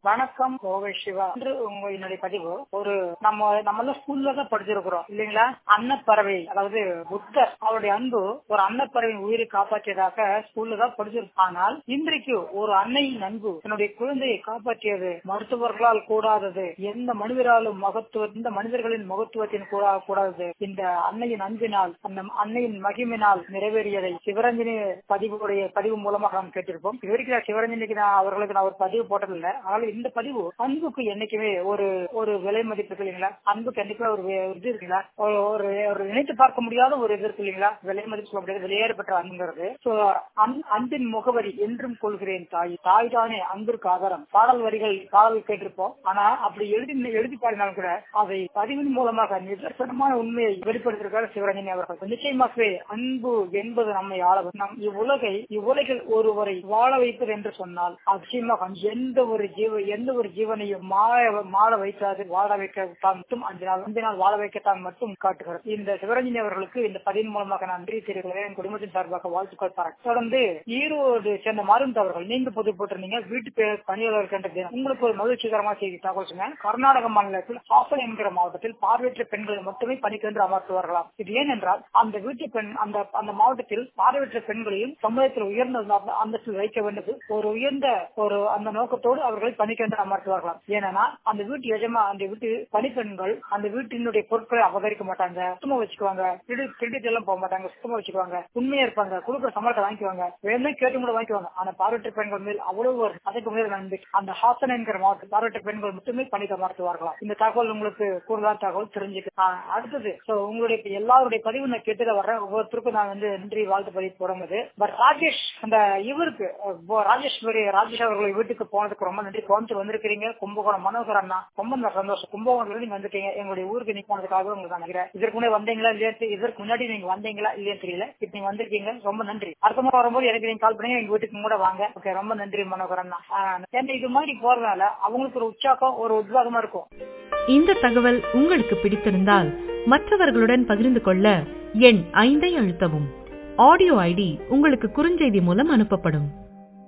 வணக்கம் கோவை சிவா. இன்று என்னுடைய பதிவு நம்ம ஸ்கூல்ல தான் படிச்சிருக்கிறோம் இல்லைங்களா? அன்னப்பறவை, அதாவது புத்தர் அவருடைய அன்பு ஒரு அன்னப்பறவையின் உயிரை காப்பாற்றியதாக ஸ்கூல்ல தான் படிச்சிருக்கோம். ஆனால் இன்றைக்கு ஒரு அன்னையின் அன்பு என்னுடைய குழந்தையை காப்பாற்றியது மருத்துவர்களால் கூடாதது, எந்த மனிதராலும் இந்த மனிதர்களின் மகத்துவத்தின் கூடாதது இந்த அன்னையின் அன்பினால், அந்த அன்னையின் மகிமினால் நிறைவேறியதை சிவரஞ்சனி பதிவு மூலமாக நாம் கேட்டிருப்போம். இதுவரைக்கும் சிவரஞ்சனிக்கு அவர்களுக்கு நான் ஒரு பதிவு போட்டதில்லை. ஆனால் இந்த பதிவு அன்புக்கு என்னைக்குமே ஒரு விலை மதிப்பு இருக்கு இல்லைங்களா? அன்புக்கு என்னைக்குமே ஒரு இது இருக்குங்களா? ஒரு நினைத்து பார்க்க முடியாத ஒரு இது இருக்கு இல்லைங்களா? விலை மதிப்பு சொல்ல முடியாது, வெளியேறப்பட்ட அன்புங்கிறது. அன்பின் முகவரி என்றும் கொள்கிறேன் தாய், தாய் தானே அன்பிற்கு ஆதாரம். பாடல் கேட்டிருப்போம். ஆனா அப்படி எழுதி பாடினாலும் கூட அதை பதிவின் மூலமாக நிதர்சனமான உண்மையை வெளிப்படுத்திருக்காரு சிவரஞ்சனி அவர்கள். நிச்சயமாகவே அன்பு என்பது நம்மை ஆள நம் இவ்வுலகில் ஒருவரை வாழ வைப்பது என்று சொன்னால் நிச்சயமாக எந்த ஒரு ஜீவனையும் மாற வைக்காது, வாழ வைக்க தான் மட்டும் அன்பினால் வாழ வைக்கத்தான் மட்டும் காட்டுகிறது. இந்த சிவரஞ்சனி அவர்களுக்கு இந்த பதிவின் மூலமாக நான் நன்றி தெரிவிக்கிறேன். என் குடும்பத்தின் சார்பாக வாழ்த்துக்கள் பாராட்டு. தொடர்ந்து ஈரோடு சேர்ந்த மாறும் அவர்கள் நீங்க பொது போட்டிருந்தீங்க, வீட்டு பணியாளர் என்ற உங்களுக்கு ஒரு மகிழ்ச்சிகரமான செய்தி தகவல் சொன்னேன். கர்நாடக மாநிலத்தில் ஹாசன் என்கிற மாவட்டத்தில் பார்வையற்ற பெண்களை மட்டுமே பணிக்கென்று அமர்த்துவார்களாம். இது ஏனென்றால் அந்த வீட்டு பெண் அந்த மாவட்டத்தில் பார்வையற்ற பெண்களையும் சமுதாயத்தில் உயர்ந்த அந்தஸ்தில் வைக்க வேண்டியது ஒரு உயர்ந்த அந்த நோக்கத்தோடு அவர்களை பணிக்கென்று அமர்த்துவார்களாம். ஏன்னா அந்த வீட்டு பணிப்பெண்கள் அந்த வீட்டினுடைய பொருட்களை அபகரிக்க மாட்டாங்க, சுத்தமா வச்சுக்குவாங்க, திருடிட்டு எல்லாம் போக மாட்டாங்க, சுத்தமா வச்சுக்குவாங்க, உண்மையா இருப்பாங்க, கொடுக்குற சம்பளத்தை வாங்கிக்குவாங்க, வேணுமே கேட்டு கூட வாங்கிக்குவாங்க. ஆனா பார்வையற்ற பெண்கள் மேல் அவ்வளவு அதற்கு மேல் நம்பிக்கை. அந்த ஹாசன் என்கிற மாவட்ட பார்வையற்ற பெண்கள் மட்டுமே பணிக்கு அமர்த்துவார்களாம். இந்த தகவல் உங்களுக்கு கூடுதலான தகவல் தெரிஞ்சுக்க. அடுத்தது உங்களுடைய எல்லாருடைய பதிவு நான் கேட்டு வர்றேன். ஒவ்வொருத்தருக்கும் நான் நன்றி வாழ்த்து பதிவு போடும்போது ராஜேஷ் இவருக்கு ராஜேஷ் அவர்களை வீட்டுக்கு போனதுக்கு ரொம்ப நன்றி. கோயம்புத்தூர் வந்திருக்கீங்க, கும்பகோணம் மனோகர் அண்ணா ரொம்ப சந்தோஷம். கும்பகோணத்துல நீங்க வந்திருக்கீங்க, எங்களுடைய ஊருக்கு நீங்க போனதுக்காக உங்களுக்கு நினைக்கிறேன். இதற்கு முன்னாடி வந்தீங்களா இல்லையா, இதற்கு முன்னாடி நீங்க வந்தீங்களா இல்லையா தெரியல, இப்ப நீங்க வந்திருக்கீங்க, ரொம்ப நன்றி. அடுத்த முறை வரும்போது எனக்கு நீங்க கால் பண்ணி எங்க வீட்டுக்கு கூட வாங்க. ஓகே, ரொம்ப நன்றி மனோகர் அண்ணா. இது மாதிரி போறதுனால அவங்களுக்கு ஒரு உற்சாகம், ஒரு உத்வேகமா இருக்கும். இந்த தகவல் உங்களுக்கு பிடித்திருந்தால் மற்றவர்களுடன் பகிர்ந்து கொள்ள எண் 5 அழுத்தவும். ஆடியோ ஐடி உங்களுக்கு குறுஞ்செய்தி மூலம் அனுப்பப்படும்.